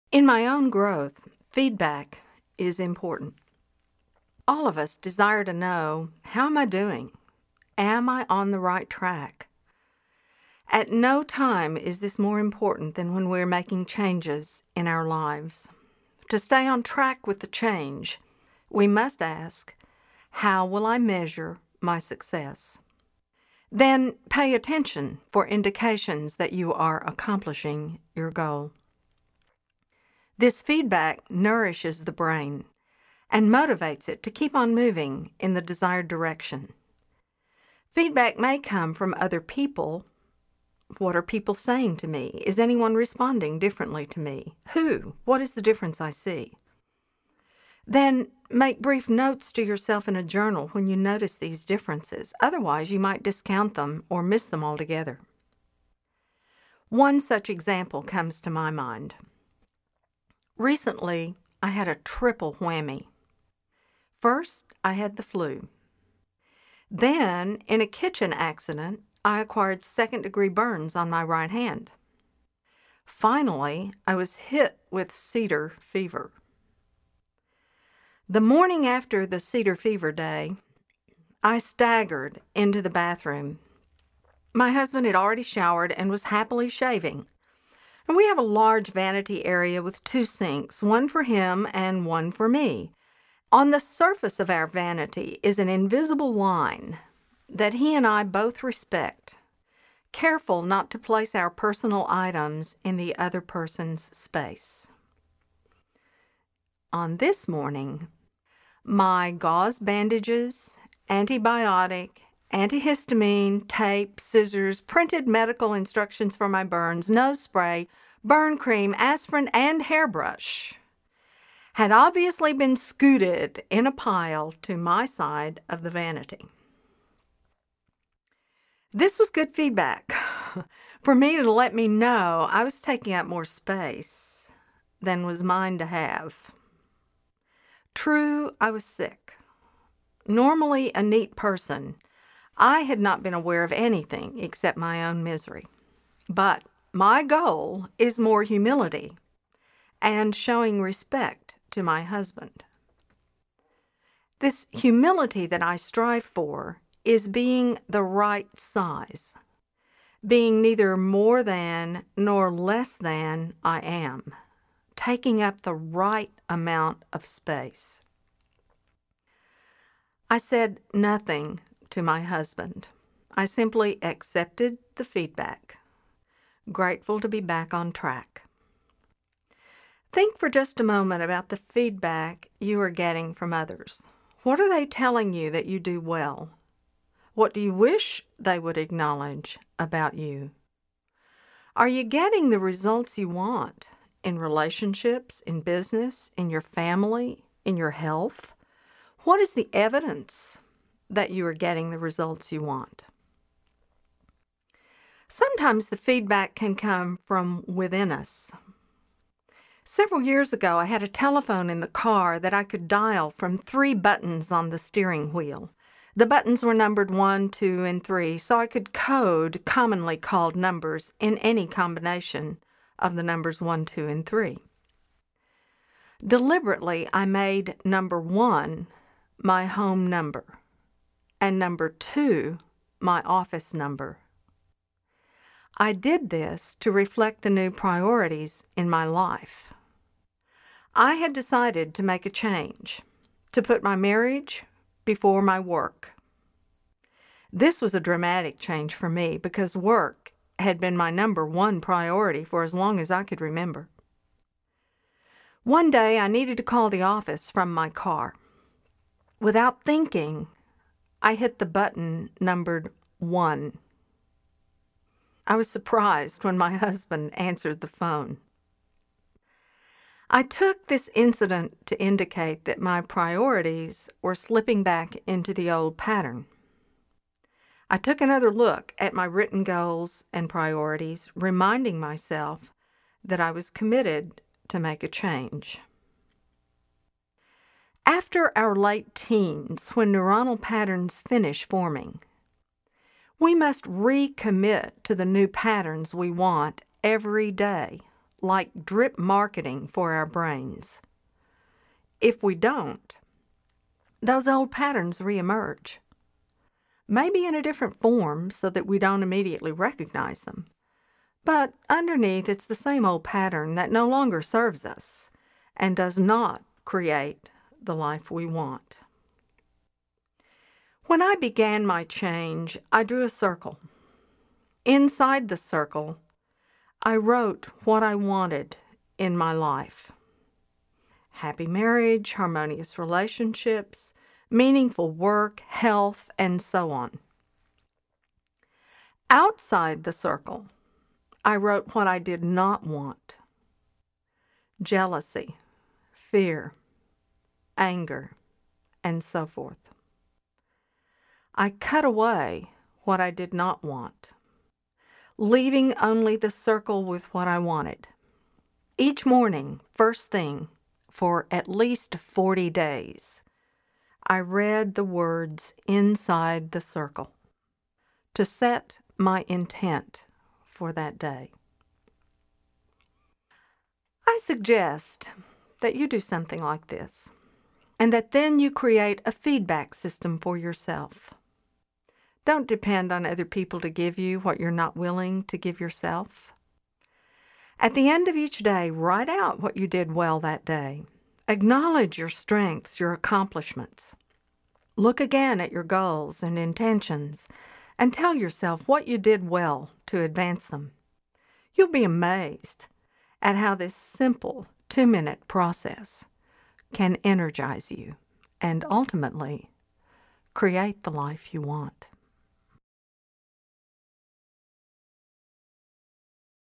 In my own growth, feedback is important. All of us desire to know, how am I doing? Am I on the right track? At no time is this more important than when we're making changes in our lives. To stay on track with the change, we must ask, how will I measure my success? Then pay attention for indications that you are accomplishing your goal. This feedback nourishes the brain and motivates it to keep on moving in the desired direction. Feedback may come from other people. What are people saying to me? Is anyone responding differently to me? Who? What is the difference I see? Then make brief notes to yourself in a journal when you notice these differences. Otherwise, you might discount them or miss them altogether. One such example comes to my mind. Recently, I had a triple whammy. First, I had the flu. Then, in a kitchen accident, I acquired second-degree burns on my right hand. Finally, I was hit with cedar fever. The morning after the cedar fever day, I staggered into the bathroom. My husband had already showered and was happily shaving. And we have a large vanity area with 2 sinks, one for him and one for me. On the surface of our vanity is an invisible line that he and I both respect, careful not to place our personal items in the other person's space. On this morning, my gauze bandages, antibiotic, antihistamine, tape, scissors, printed medical instructions for my burns, nose spray, burn cream, aspirin, and hairbrush had obviously been scooted in a pile to my side of the vanity. This was good feedback for me to let me know I was taking up more space than was mine to have. True, I was sick. Normally a neat person, I had not been aware of anything except my own misery. But my goal is more humility and showing respect to my husband. This humility that I strive for is being the right size, being neither more than nor less than I am, taking up the right amount of space. I said nothing to my husband. I simply accepted the feedback, grateful to be back on track. Think for just a moment about the feedback you are getting from others. What are they telling you that you do well? What do you wish they would acknowledge about you? Are you getting the results you want in relationships, in business, in your family, in your health? What is the evidence that you are getting the results you want? Sometimes the feedback can come from within us. Several years ago, I had a telephone in the car that I could dial from 3 buttons on the steering wheel. The buttons were numbered 1, 2, and 3, so I could code commonly called numbers in any combination of the numbers 1, 2, and 3. Deliberately, I made number 1 my home number and number 2 my office number. I did this to reflect the new priorities in my life. I had decided to make a change, to put my marriage before my work. This was a dramatic change for me because work had been my number 1 priority for as long as I could remember. One day I needed to call the office from my car. Without thinking, I hit the button numbered 1. I was surprised when my husband answered the phone. I took this incident to indicate that my priorities were slipping back into the old pattern. I took another look at my written goals and priorities, reminding myself that I was committed to make a change. After our late teens, when neuronal patterns finish forming, we must recommit to the new patterns we want every day, like drip marketing for our brains. If we don't, those old patterns reemerge. Maybe in a different form so that we don't immediately recognize them. But underneath, it's the same old pattern that no longer serves us and does not create the life we want. When I began my change, I drew a circle. Inside the circle, I wrote what I wanted in my life. Happy marriage, harmonious relationships, meaningful work, health, and so on. Outside the circle, I wrote what I did not want. Jealousy, fear, anger, and so forth. I cut away what I did not want, leaving only the circle with what I wanted. Each morning, first thing, for at least 40 days, I read the words inside the circle to set my intent for that day. I suggest that you do something like this, and that then you create a feedback system for yourself. Don't depend on other people to give you what you're not willing to give yourself. At the end of each day, write out what you did well that day. Acknowledge your strengths, your accomplishments. Look again at your goals and intentions and tell yourself what you did well to advance them. You'll be amazed at how this simple 2-minute process can energize you and ultimately create the life you want.